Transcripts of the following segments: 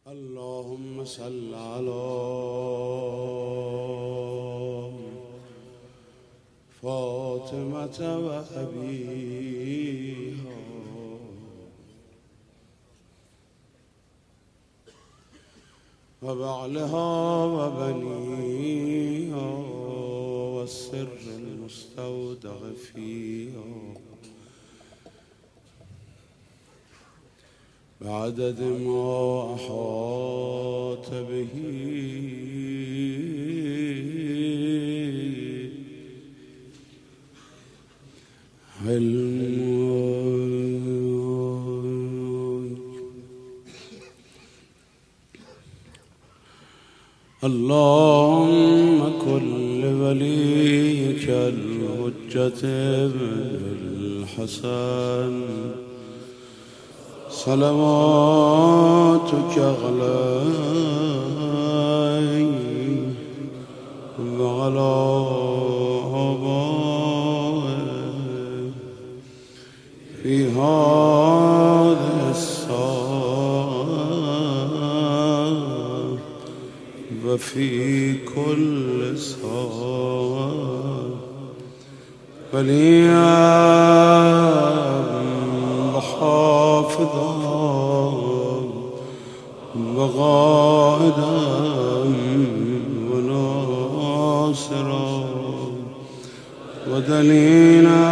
اللهم صل على فاطمة وأبيها وبعلها وبنيها والسر المستودع فيها بعدد ما أحاط به علمك. اللهم كن لوليك الحجة ابن الحسن صلواتك عليه وعلى آبائه في هذه الساعة وفي كل ساعة وليا وحافظا وغائدا وناصرا ودليلا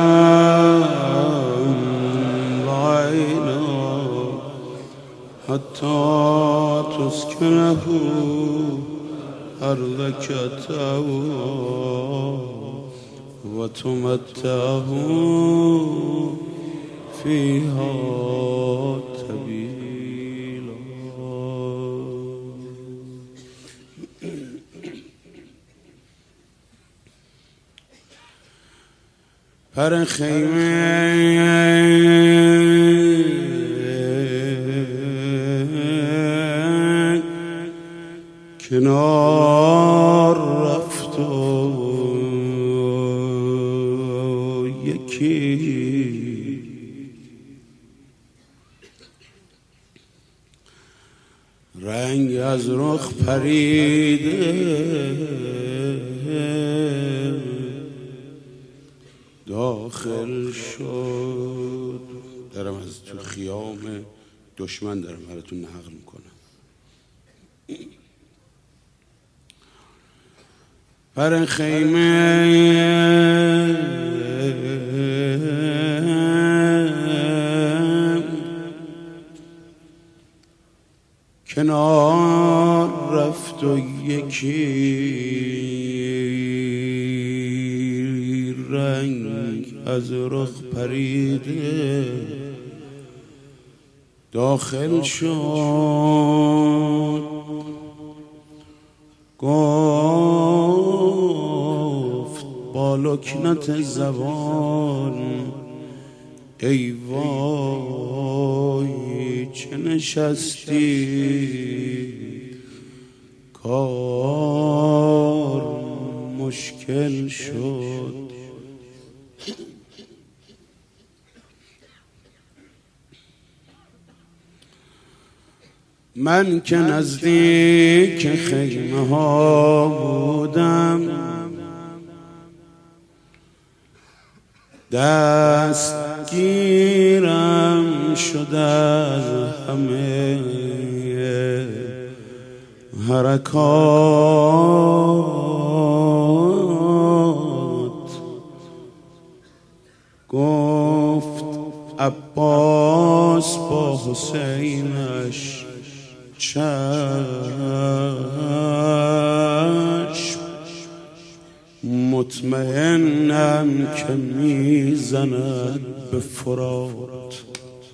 وعينا حتى تسكنه أرضك طوعا وتمتعه فيها طويلا. پر خیمه کنار رفت و یکی رنگ از رخ پریده داخل شد. دارم از تو خیام دشمن دارم براتون نقل میکنم. پر خیمه کنار رفت و یکی رنگ از رخ پریده داخل شد. گفت با لکنت زبان ای وای چه نشستی کار مشکل شد. من که نزدیک خیمه ها بودم دستگیرم شد از همه حرکات. گفت عباس با حسینش چشم مطمئنم که میزند به فرات.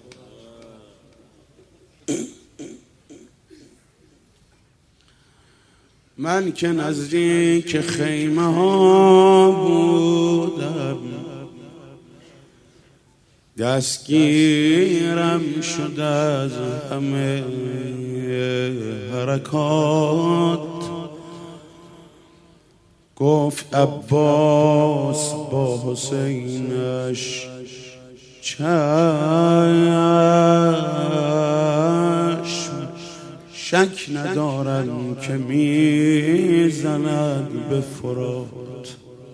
من که نزدیک خیمه ها بودم دستگیرم شد از همه حرکات. گفت عباس با حسینش چشم شک ندارم که میزند به فرات.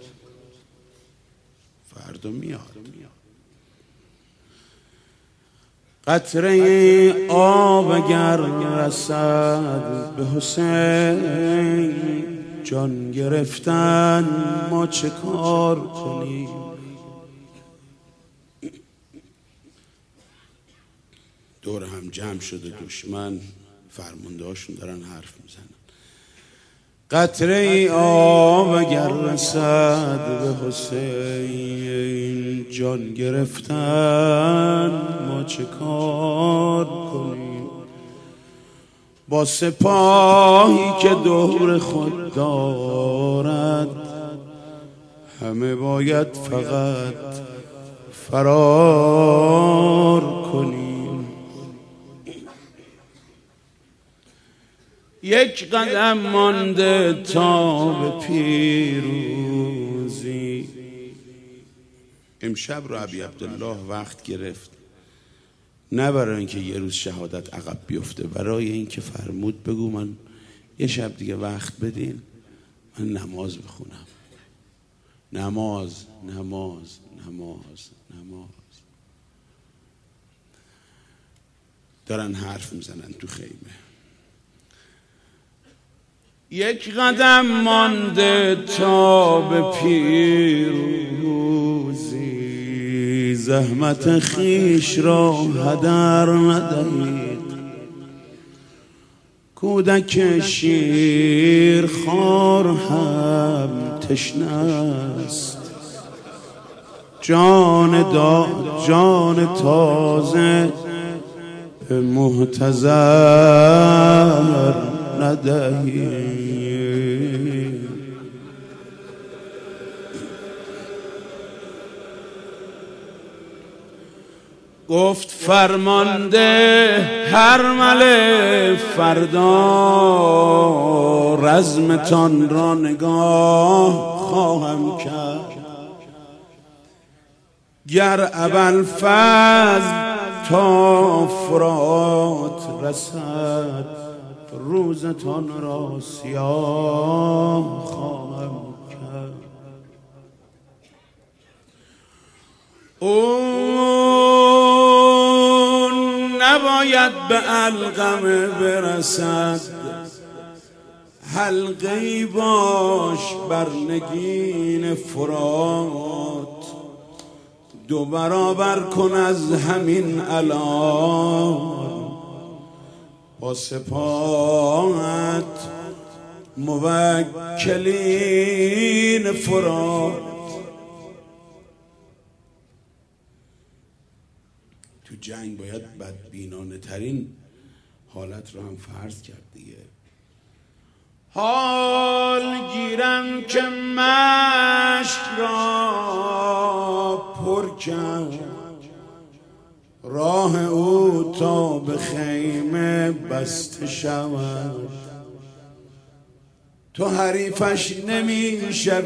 فردا میاد. قطره آب اگر رسد به حسین، جان گرفتن ما چه کار کنیم؟ دور هم جمع شده دشمن، فرمانده هاشون دارن حرف میزنن. قطره آب اگر رسد به حسین، جان گرفتن ما چه کار کنیم؟ با سپاهی که دور خود دارد، همه باید فقط فرار کنیم. یک قدم مانده تا به پیروزی. امشب رو ابی عبدالله وقت گرفت، نه برای اینکه یه روز شهادت عقب بیفته، برای اینکه فرمود بگو من یه شب دیگه وقت بدین من نماز بخونم. نماز نماز نماز نماز. دارن حرف میزنن تو خیمه. یک قدم مانده تا به پیروزی، زحمت خیش را هدر ندهید. کودک شیر خوار هم تشنه است، جان تازه به محتضر ندهید. گفت فرمانده هرمله فردا، رزمتان را نگاه خواهم کرد. گر ابوالفضل تا فرات رسد، روزتان را سیاه خواهم کرد. او نباید به علقمه برسد، حلقه‌ای باش بر نگین فرات. دو برابر کن از همین الان، با سپاهت موکلین فرات. تو جنگ باید بدبینانه ترین حالت رو هم فرض کرد دیگه. حال گیرم که مشک را پر کرد، راه او تا به خیمه بسته شود. تو حریفش نمی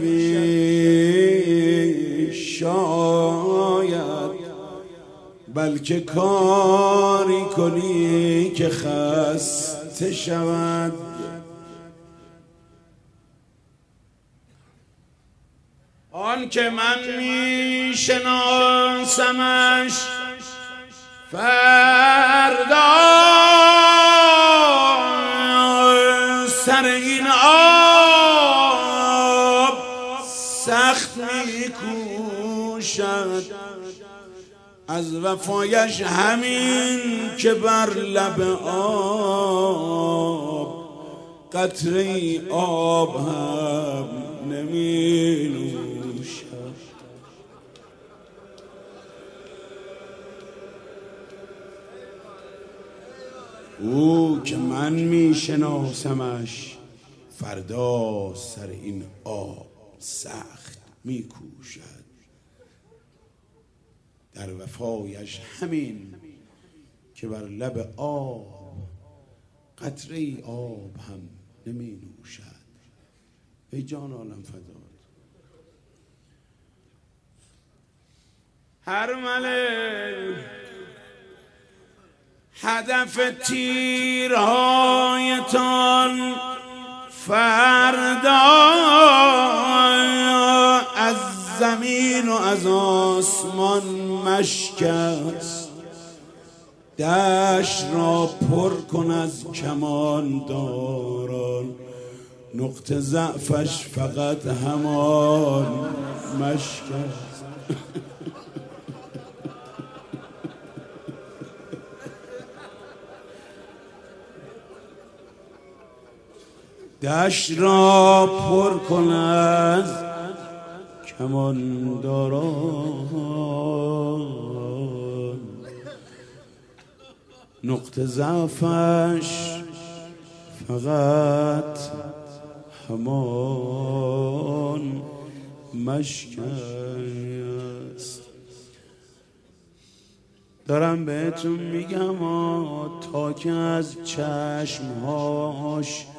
شوی شاید، بلکه کاری کنی که خسته شود. آن که من می شناسمش فردا، سر این آب سخت می کوشد. از وفایش همین که بر لب آب، قطره آب هم نمی نوشد. او که من می شناسمش فردا، سر این آب سخت می کوشد. در وفایش همین که بر لب آب، قطره آب هم نمی نوشد. ای جان عالم فدات. هدف تیرهایتان فردا از زمین و از آسمان مشک است. دشت را پر کن از کمانداران، نقطه ضعفش فقط همان مشک است. دشت را پر کن از کمانداران، نقطه ضعفش فقط همان مشک است. دارم بهتون میگم تا که از چشمهاش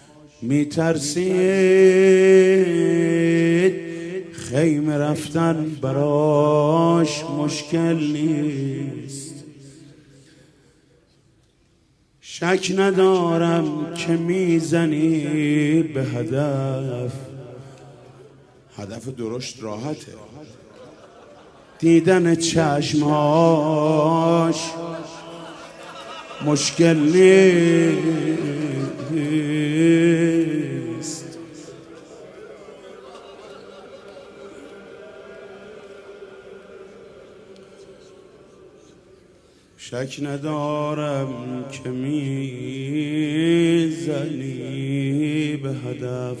میترسید، خیمه رفتن براش مشکل نیست. شک ندارم که میزنی به هدف، هدف درشت راحته. دیدن چشمهاش مشکل نیست. شک ندارم که میزنی به هدف،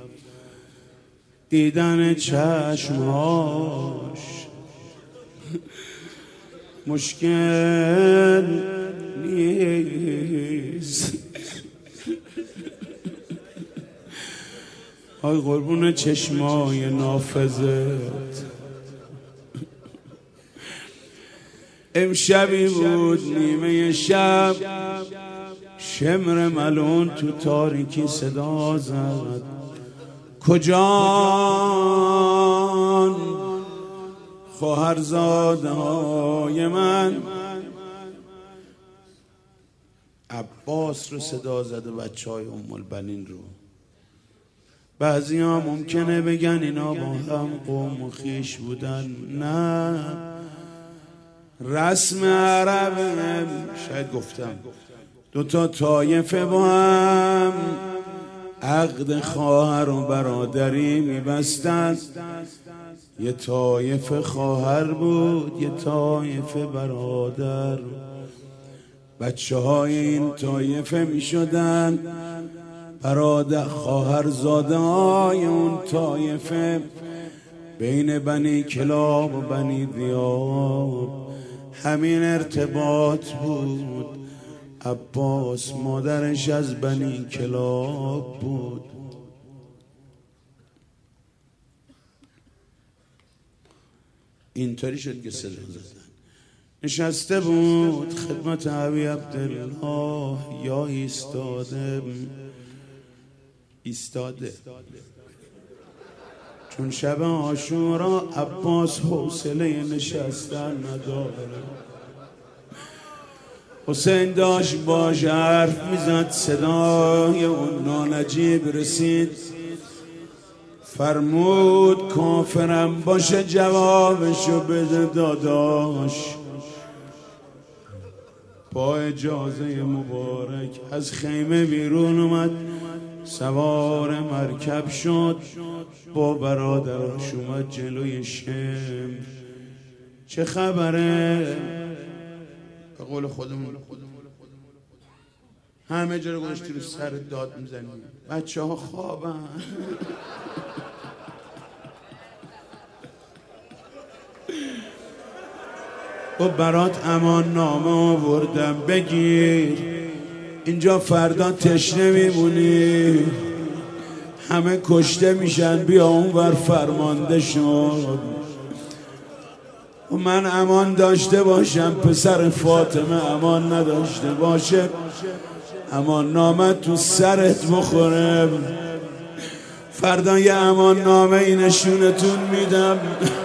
دیدن چشمهاش مشکل نیست. آی قربون چشمای نافذت، امشبی بود نیمه شب، شمر ملون تو تاریکی صدا زد، کجان خواهرزاده های من؟ عباس رو صدا زده، بچه های ام البنین رو. بعضی ها ممکنه بگن اینا با هم قوم و خویش بودن. نه، رسم عرب، شاید گفتم، دوتا طایفه با هم عقد خواهر و برادری میبستن. یه طایفه خواهر بود، یه طایفه برادر. بچه های این طایفه میشدن برادر، خواهرزاده های اون طایفه. بین بنی کلاب و بنی ذیاب همین ارتباط بود. عباس مادرش از بنی کلاب بود. اینطوری شد که صدا زدن. نشسته بود خدمت ابی عبدالله، یا ایستاده چون شب عاشورا عباس حوصله نشستن نداره. حسین داشت باش حرف میزد، صدای اون نانجیب رسید. فرمود کافرم باشه جوابشو بده داداش. با اجازه مبارک از خیمه بیرون اومد، سوار مرکب شد، با برادرش اومد جلوی شمر. چه خبره؟ به قول خودمون همه جا رو گذاشتی رو سر داد میزنی، بچه ها خوابن. و برات امان نامه آوردم بگیر، اینجا فردا تشنه میمونی، همه کشته میشن، بیا اونور فرمانده شد. و من امان داشته باشم، پسر فاطمه امان نداشته باشه، امان نامه تو سرت بخوره. فردا یه امان نامه ای نشونتون میدم.